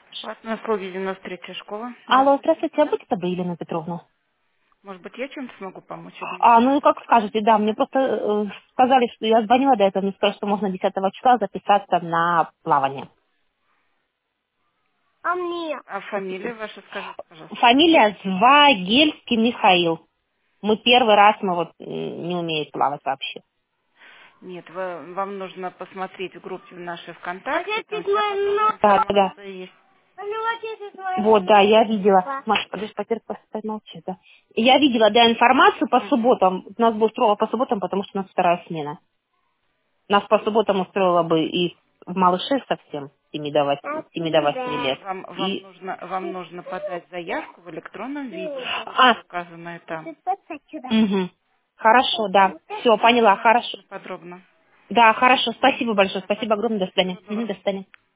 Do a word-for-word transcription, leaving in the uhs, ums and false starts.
Платные услуги, девяносто третья школа. Алло, Здравствуйте. здравствуйте, а будьте добры, Елена Петровна? Может быть, я чем-то смогу помочь или нет? А, ну как скажете, да, мне просто э, сказали, что я звонила до этого, мне сказали, что можно десятого числа записаться на плавание. А мне? А фамилия ваша скажите, пожалуйста. Фамилия Звагельский Михаил. Мы первый раз, мы вот м, не умеем плавать вообще. Нет, вы- вам нужно посмотреть в группе нашей А ВКонтакте, это там вся подробная Да, да, да. информация есть. Вот, да, я видела. Маша, подожди, потерпи, помолчи, да. Я видела, да, информацию по Мгм. субботам. У нас будет строго по субботам, потому что у нас вторая смена. Нас по субботам устроило бы и в малышей совсем, с семи до восьми, с семи до восьми лет. Вам, вам, И... нужно, вам нужно подать заявку в электронном виде, все А, будет указано и там. угу. Хорошо, да. Все, Все поняла, хорошо. написано подробно. Да, хорошо, Мгм. спасибо большое, Да, спасибо огромное, до пожалуйста. свидания. Всего Мгм, до доброго. свидания.